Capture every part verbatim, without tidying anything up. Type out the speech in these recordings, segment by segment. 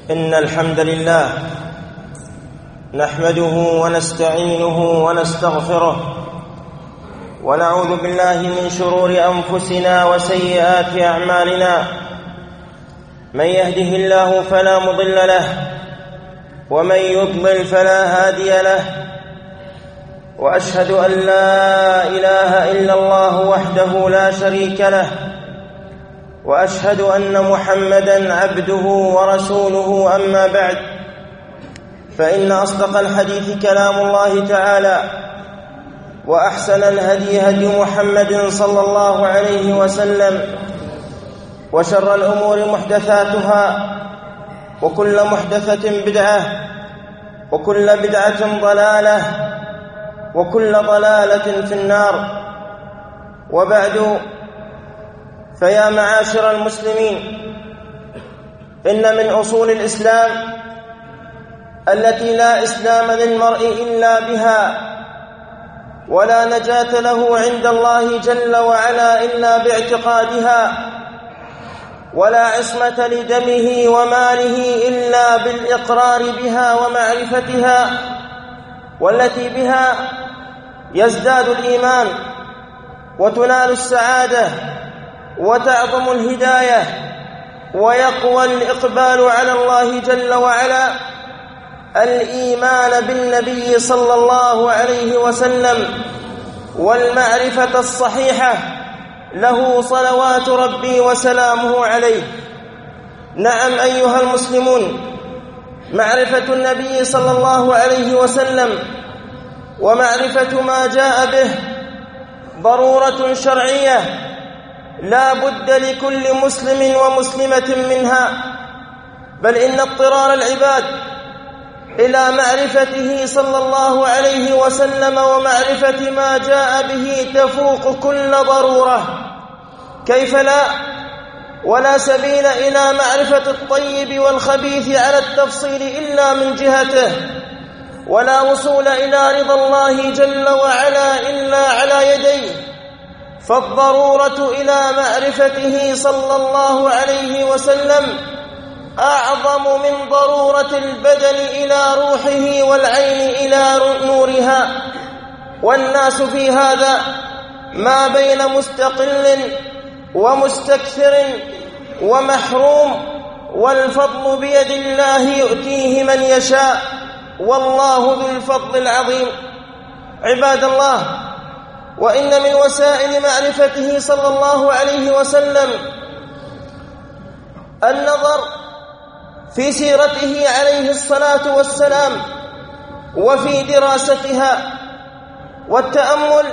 إن الحمد لله نحمده ونستعينه ونستغفره ونعوذ بالله من شرور أنفسنا وسيئات أعمالنا. من يهده الله فلا مضل له ومن يضلل فلا هادي له، وأشهد أن لا إله إلا الله وحده لا شريك له، وأشهد أن محمدًا عبده ورسوله. أما بعد، فإن أصدق الحديث كلام الله تعالى، وأحسن الهدي هدي محمد صلى الله عليه وسلم، وشر الأمور محدثاتها، وكل محدثة بدعة، وكل بدعة ضلالة، وكل ضلالة في النار. وبعد، فيا معاشر المسلمين، إن من أصول الإسلام التي لا إسلام للمرء إلا بها، ولا نجاة له عند الله جل وعلا إلا باعتقادها، ولا عصمة لدمه وماله إلا بالإقرار بها ومعرفتها، والتي بها يزداد الإيمان وتنال السعادة وتعظم الهداية ويقوى الإقبال على الله جل وعلا. الإيمان بالنبي صلى الله عليه وسلم والمعرفة الصحيحة له صلوات ربي وسلامه عليه. نعم أيها المسلمون، معرفة النبي صلى الله عليه وسلم ومعرفة ما جاء به ضرورة شرعية لا بد لكل مسلم ومسلمة منها، بل إن اضطرار العباد إلى معرفته صلى الله عليه وسلم ومعرفة ما جاء به تفوق كل ضرورة. كيف لا؟ ولا سبيل إلى معرفة الطيب والخبيث على التفصيل إلا من جهته، ولا وصول إلى رضا الله جل وعلا إلا على يديه. فالضرورة إلى معرفته صلى الله عليه وسلم أعظم من ضرورة البدن إلى روحه والعين إلى نورها. والناس في هذا ما بين مستقل ومستكثر ومحروم، والفضل بيد الله يؤتيه من يشاء، والله ذو الفضل العظيم. عباد الله، وإن من وسائل معرفته صلى الله عليه وسلم النظر في سيرته عليه الصلاة والسلام وفي دراستها، والتأمل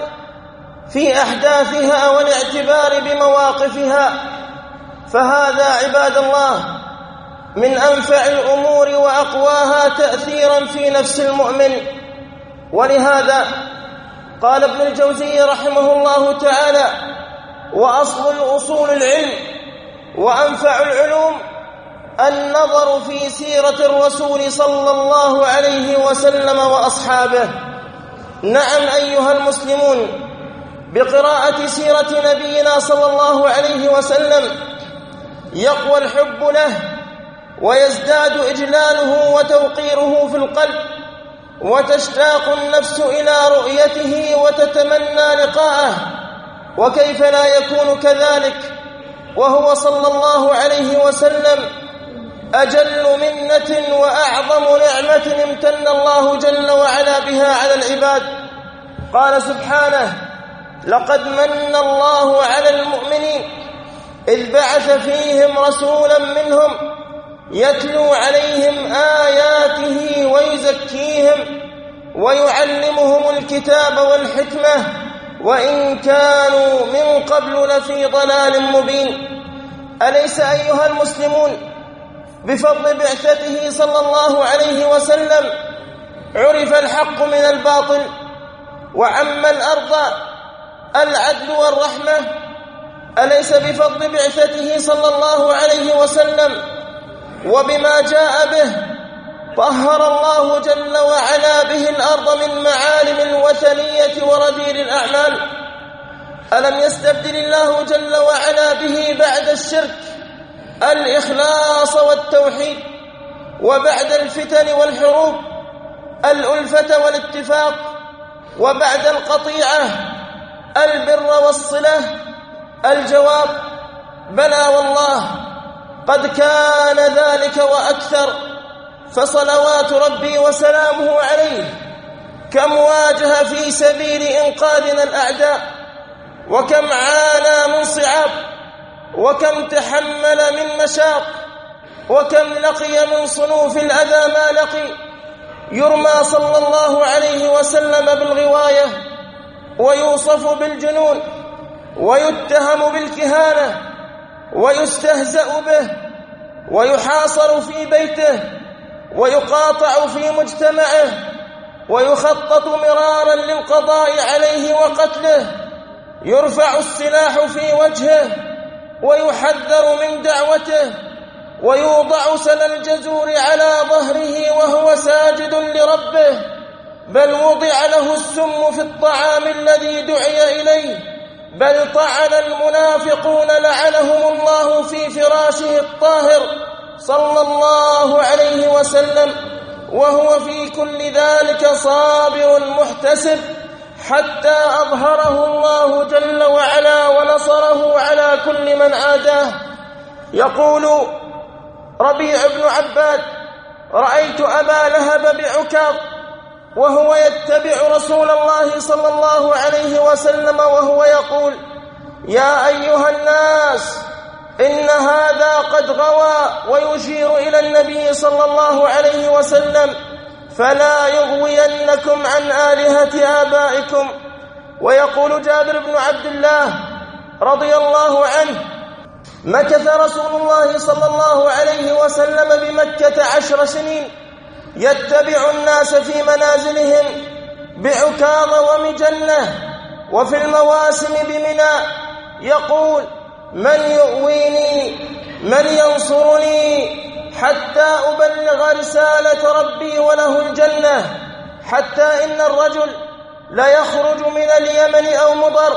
في أحداثها والاعتبار بمواقفها، فهذا عباد الله من أنفع الأمور وأقواها تأثيرا في نفس المؤمن. ولهذا قال ابن الجوزي رحمه الله تعالى: وأصل الأصول العلم وأنفع العلوم النظر في سيرة الرسول صلى الله عليه وسلم وأصحابه. نعم أيها المسلمون، بقراءة سيرة نبينا صلى الله عليه وسلم يقوى الحب له ويزداد إجلاله وتوقيره في القلب، وتشتاق النفس إلى رؤيته وتتمنى لقاءه. وكيف لا يكون كذلك وهو صلى الله عليه وسلم أجل منة وأعظم نعمة امتن الله جل وعلا بها على العباد. قال سبحانه: لقد من الله على المؤمنين إذ بعث فيهم رسولا منهم يتلو عليهم آياته ويزكيهم ويعلمهم الكتاب والحكمة وإن كانوا من قبل لفي ضلال مبين. أليس أيها المسلمون بفضل بعثته صلى الله عليه وسلم عرف الحق من الباطل، وعم الأرض العدل والرحمة؟ أليس بفضل بعثته صلى الله عليه وسلم وبما جاء به طهر الله جل وعلا به الأرض من معالم الوثنية ورذيل الأعمال؟ ألم يستبدل الله جل وعلا به بعد الشرك الإخلاص والتوحيد؟ وبعد الفتن والحروب الألفة والاتفاق، وبعد القطيعة البر والصلة؟ الجواب: بلى والله، قد كان ذلك وأكثر. فصلوات ربي وسلامه عليه كم واجه في سبيل إنقاذنا الأعداء، وكم عانى من صعاب، وكم تحمل من مشاق، وكم لقي من صنوف الأذى ما لقي. يرمى صلى الله عليه وسلم بالغواية، ويوصف بالجنون، ويتهم بالكهانة، ويستهزأ به، ويحاصر في بيته، ويقاطع في مجتمعه، ويخطط مرارا للقضاء عليه وقتله. يرفع السلاح في وجهه، ويحذر من دعوته، ويوضع سل الجزور على ظهره وهو ساجد لربه، بل وضع له السم في الطعام الذي دعي إليه، بل طعن المنافقون لعنهم الله في فراشه الطاهر صلى الله عليه وسلم، وهو في كل ذلك صابر محتسب، حتى أظهره الله جل وعلا ونصره على كل من عاداه. يقول ربيع بن عباد: رأيت أبا لهب بعكاظ وهو يتبع رسول الله صلى الله عليه وسلم وهو يقول: يا أيها الناس، إن هذا قد غوى، ويشير إلى النبي صلى الله عليه وسلم: فلا يغوينكم عن آلهة آبائكم. ويقول جابر بن عبد الله رضي الله عنه: مكث رسول الله صلى الله عليه وسلم بمكة عشر سنين يتبع الناس في منازلهم بعكاظ ومجنة، وفي المواسم بمنى، يقول: من يؤويني، من ينصرني، حتى أبلغ رسالة ربي وله الجنة. حتى إن الرجل ليخرج من اليمن أو مضر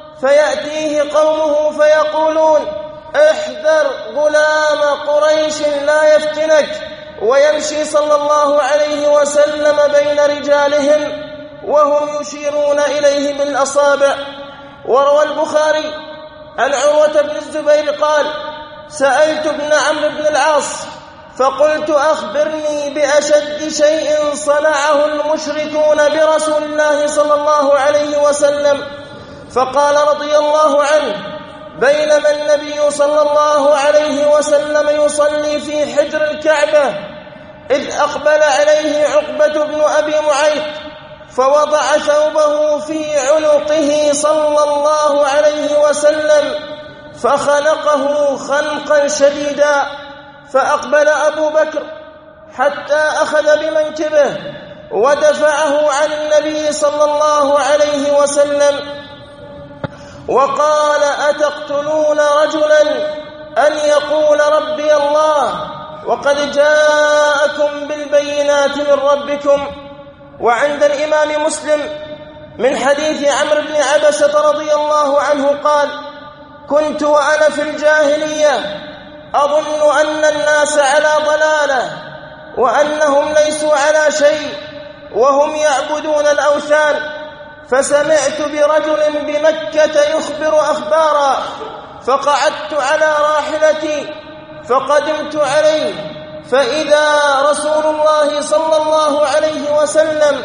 فيأتيه قومه فيقولون: احذر غلام قريش لا يفتنك، ويمشي صلى الله عليه وسلم بين رجالهم وهم يشيرون إليه بالأصابع. وروى البخاري عن عروة بن الزبير قال: سألت ابن عمرو بن العاص فقلت: أخبرني بأشد شيء صنعه المشركون برسول الله صلى الله عليه وسلم. فقال رضي الله عنه: بينما النبي صلى الله عليه وسلم يصلي في حجر الكعبة إذ أقبل عليه عقبة بن أبي معيط فوضع ثوبه في عنقه صلى الله عليه وسلم فخنقه خنقا شديدا، فأقبل أبو بكر حتى أخذ بمنكبه ودفعه عن النبي صلى الله عليه وسلم وقال: أتقتلون رجلا أن يقول ربي الله وقد جاءكم بالبينات من ربكم. وعند الإمام مسلم من حديث عمرو بن عبسة رضي الله عنه قال: كنت وأنا في الجاهلية أظن أن الناس على ضلالة وأنهم ليسوا على شيء وهم يعبدون الأوثان، فسمعت برجل بمكة يخبر أخبارا، فقعدت على راحلتي فقدمت عليه، فإذا رسول الله صلى الله عليه وسلم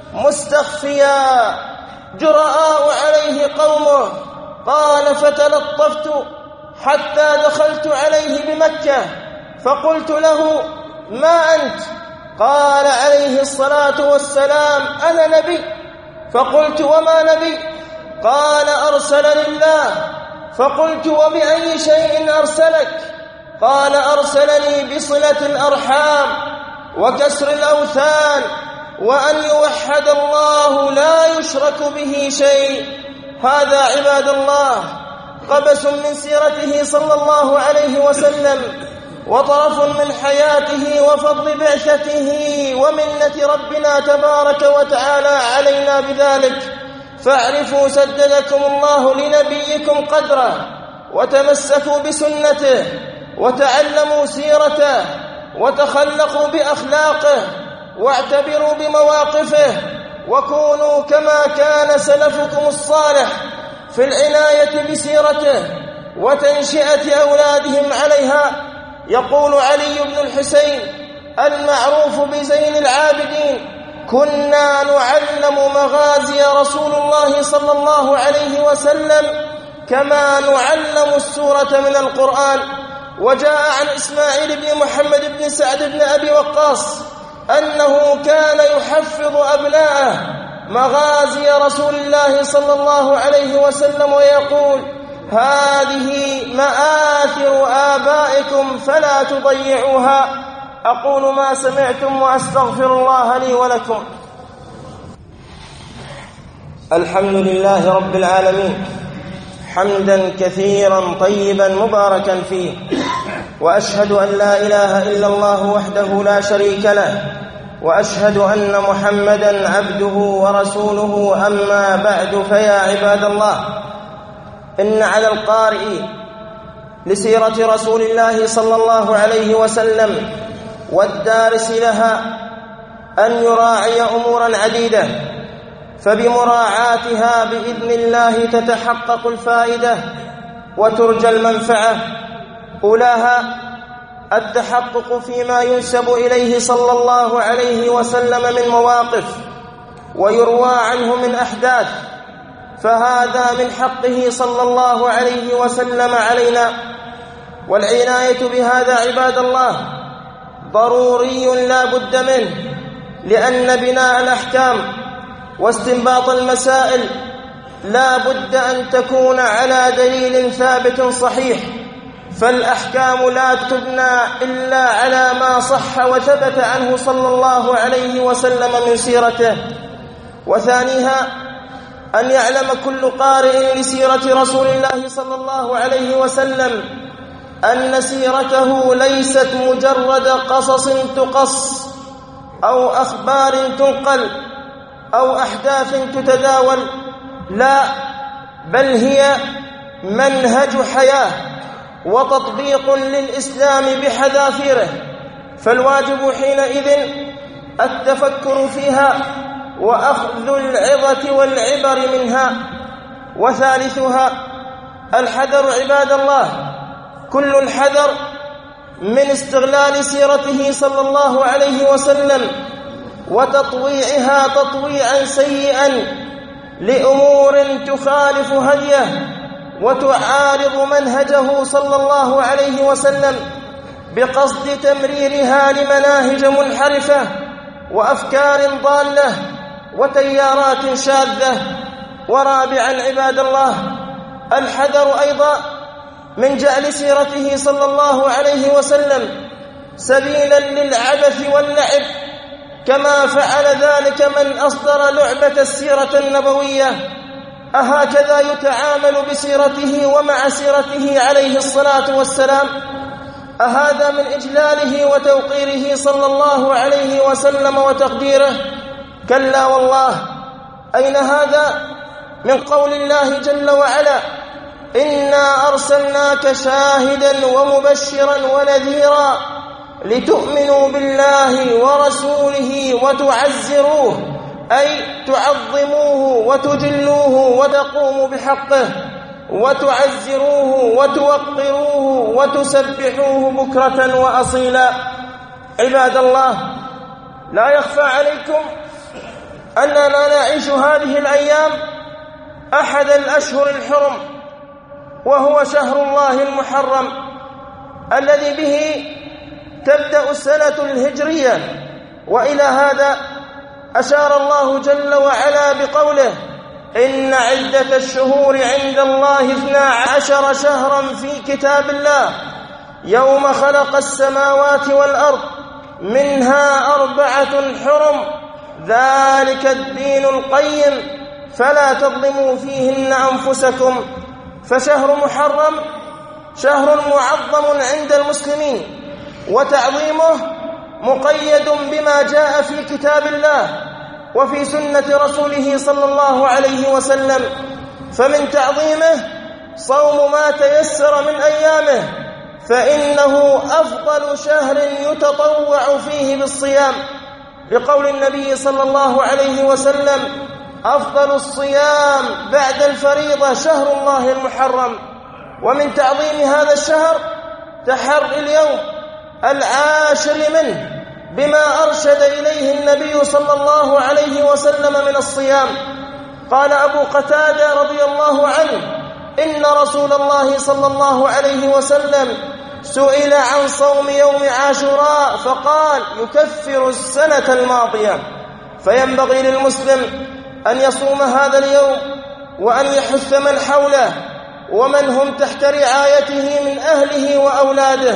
مستخفيا جرآء عليه قومه. قال: فتلطفت حتى دخلت عليه بمكة فقلت له: ما أنت؟ قال عليه الصلاة والسلام: أنا نبي. فقلت: وما نبي؟ قال: أرسلني الله. فقلت: وبأي شيء أرسلك؟ قال: أرسلني بصلة الأرحام وكسر الأوثان وأن يوحد الله لا يشرك به شيء. هذا عباد الله قبس من سيرته صلى الله عليه وسلم، وطرف من حياته وفضل بعثته ومنة ربنا تبارك وتعالى علينا بذلك. فاعرفوا سددكم الله لنبيكم قدره، وتمسكوا بسنته، وتعلموا سيرته، وتخلقوا بأخلاقه واعتبروا بمواقفه، وكونوا كما كان سلفكم الصالح في العناية بسيرته وتنشئة أولادهم عليها. يقول علي بن الحسين المعروف بزين العابدين: كنا نعلم مغازي رسول الله صلى الله عليه وسلم كما نعلم السورة من القرآن. وجاء عن إسماعيل بن محمد بن سعد بن أبي وقاص أنه كان يحفظ أبناءه مغازي رسول الله صلى الله عليه وسلم ويقول: هذه مآثر آبائكم فلا تضيعوها. أقول ما سمعتم وأستغفر الله لي ولكم. الحمد لله رب العالمين، حمدا كثيرا طيبا مباركا فيه، وأشهد أن لا إله إلا الله وحده لا شريك له، وأشهد أن محمدا عبده ورسوله. أما بعد، فيا عباد الله، إن على القارئ لسيرة رسول الله صلى الله عليه وسلم والدارس لها أن يراعي أمورا عديدة، فبمراعاتها بإذن الله تتحقق الفائدة وترجى المنفعة. أولاها التحقق فيما ينسب إليه صلى الله عليه وسلم من مواقف ويروى عنه من أحداث، فهذا من حقه صلى الله عليه وسلم علينا. والعناية بهذا عباد الله ضروري لا بد منه، لأن بناء الأحكام واستنباط المسائل لا بد أن تكون على دليل ثابت صحيح، فالأحكام لا تبنى إلا على ما صح وثبت عنه صلى الله عليه وسلم من سيرته. وثانيها أن يعلم كل قارئ لسيرة رسول الله صلى الله عليه وسلم أن سيرته ليست مجرد قصص تقص أو أخبار تنقل أو أحداث تتداول، لا، بل هي منهج حياة وتطبيق للإسلام بحذافيره، فالواجب حينئذ التفكر فيها وأخذ العظة والعبر منها. وثالثها الحذر عباد الله، كل الحذر من استغلال سيرته صلى الله عليه وسلم وتطويعها تطويعا سيئا لأمور تخالف هديه وتعارض منهجه صلى الله عليه وسلم بقصد تمريرها لمناهج منحرفة وأفكار ضالة وتيارات شاذة. ورابعا عباد الله الحذر أيضا من جعل سيرته صلى الله عليه وسلم سبيلا للعبث واللعب، كما فعل ذلك من أصدر لعبة السيرة النبوية. أهكذا يتعامل بسيرته ومع سيرته عليه الصلاة والسلام؟ أهذا من إجلاله وتوقيره صلى الله عليه وسلم وتقديره؟ كلا والله. أين هذا من قول الله جل وعلا: إنا أرسلناك شاهدا ومبشرا ونذيرا لتؤمنوا بالله ورسوله وتعزروه، أي تعظموه وتجلوه وتقوموا بحقه، وتعزروه وتوقروه وتسبحوه بكرة وأصيلا. عباد الله، لا يخفى عليكم أننا نعيش هذه الأيام أحد الأشهر الحرم، وهو شهر الله المحرم الذي به تبدأ السنة الهجرية. وإلى هذا أشار الله جل وعلا بقوله: إن عدة الشهور عند الله اثنا عشر شهرا في كتاب الله يوم خلق السماوات والأرض منها أربعة حرم ذلك الدين القيم فلا تظلموا فيهن أنفسكم. فشهر محرم شهر معظم عند المسلمين، وتعظيمه مقيد بما جاء في كتاب الله وفي سنة رسوله صلى الله عليه وسلم. فمن تعظيمه صوم ما تيسر من أيامه فإنه أفضل شهر يتطوع فيه بالصيام، لقول النبي صلى الله عليه وسلم: أفضل الصيام بعد الفريضة شهر الله المحرم. ومن تعظيم هذا الشهر تحري اليوم العاشر منه بما أرشد إليه النبي صلى الله عليه وسلم من الصيام. قال أبو قتادة رضي الله عنه: إن رسول الله صلى الله عليه وسلم سئل عن صوم يوم عاشوراء فقال: يكفر السنة الماضية. فينبغي للمسلم أن يصوم هذا اليوم وأن يحث من حوله ومن هم تحت رعايته من أهله وأولاده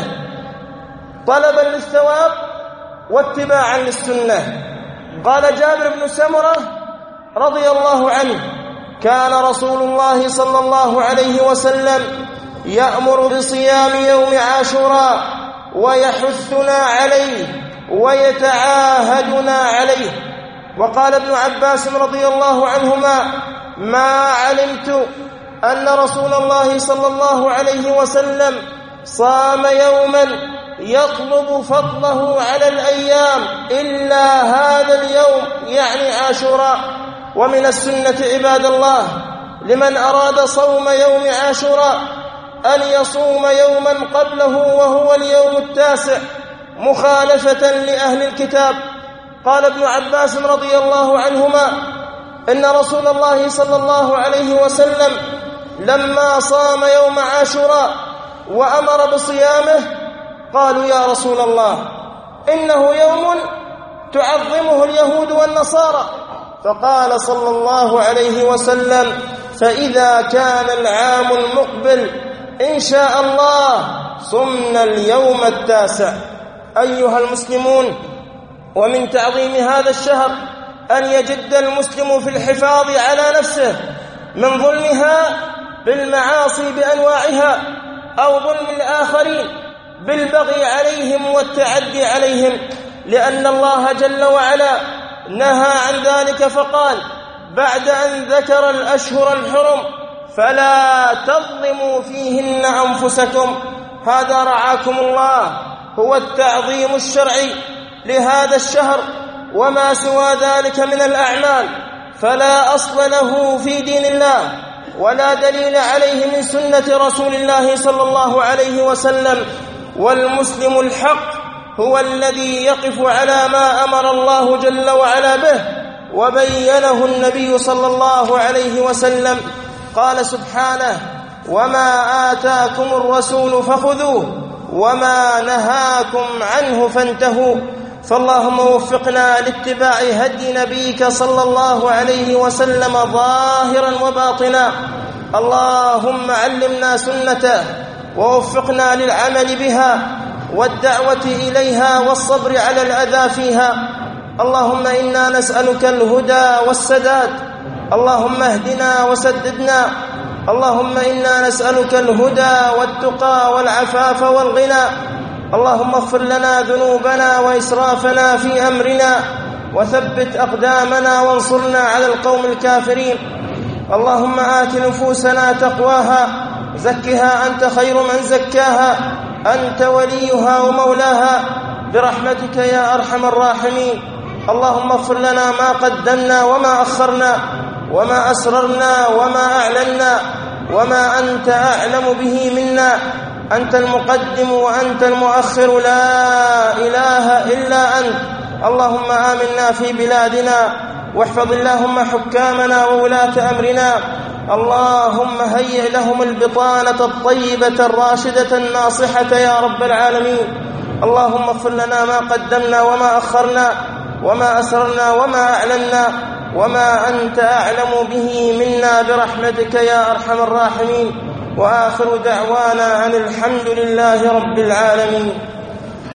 طلبا للثواب واتباعا للسنة. قال جابر بن سمرة رضي الله عنه: كان رسول الله صلى الله عليه وسلم يأمر بصيام يوم عاشوراء ويحثنا عليه ويتعاهدنا عليه. وقال ابن عباس رضي الله عنهما: ما علمت أن رسول الله صلى الله عليه وسلم صام يوما يطلب فضله على الأيام إلا هذا اليوم، يعني عاشوراء. ومن السنة عباد الله لمن أراد صوم يوم عاشوراء أن يصوم يوما قبله وهو اليوم التاسع مخالفة لأهل الكتاب. قال ابن عباس رضي الله عنهما: إن رسول الله صلى الله عليه وسلم لما صام يوم عاشوراء وأمر بصيامه قالوا: يا رسول الله، إنه يوم تعظمه اليهود والنصارى. فقال صلى الله عليه وسلم: فإذا كان العام المقبل إن شاء الله صمنا اليوم التاسع. أيها المسلمون، ومن تعظيم هذا الشهر أن يجد المسلم في الحفاظ على نفسه من ظلمها بالمعاصي بأنواعها أو ظلم الآخرين بالبغي عليهم والتعدي عليهم، لأن الله جل وعلا نهى عن ذلك فقال بعد أن ذكر الأشهر الحرم: فلا تظلموا فيهن أنفسكم. هذا رعاكم الله هو التعظيم الشرعي لهذا الشهر، وما سوى ذلك من الأعمال فلا أصل له في دين الله ولا دليل عليه من سنة رسول الله صلى الله عليه وسلم. والمسلم الحق هو الذي يقف على ما أمر الله جل وعلا به وبينه النبي صلى الله عليه وسلم. قال سبحانه: وما آتاكم الرسول فخذوه وما نهاكم عنه فانتهوا. فاللهم وفقنا لاتباع هدي نبيك صلى الله عليه وسلم ظاهرا وباطنا. اللهم علمنا سنته ووفقنا للعمل بها والدعوة إليها والصبر على الأذى فيها. اللهم إنا نسألك الهدى والسداد، اللهم اهدنا وسددنا. اللهم إنا نسألك الهدى والتقى والعفاف والغنى. اللهم اغفر لنا ذنوبنا وإسرافنا في أمرنا وثبت أقدامنا وانصرنا على القوم الكافرين. اللهم آت نفوسنا تقواها، زكها أنت خير من زكاها، أنت وليها ومولاها برحمتك يا أرحم الراحمين. اللهم اغفر لنا ما قدمنا وما أخرنا وما أسررنا وما أعلنا وما أنت أعلم به منا. أنت المقدم وأنت المؤخر، لا إله إلا أنت. اللهم آمنا في بلادنا واحفظ اللهم حكامنا وولاة أمرنا. اللهم هيئ لهم البطانة الطيبة الراشدة الناصحة يا رب العالمين. اللهم اغفر لنا ما قدمنا وما أخرنا وما أسررنا وما أعلنا وما أنت أعلم به منا برحمتك يا أرحم الراحمين. وآخر دعوانا أن الحمد لله رب العالمين.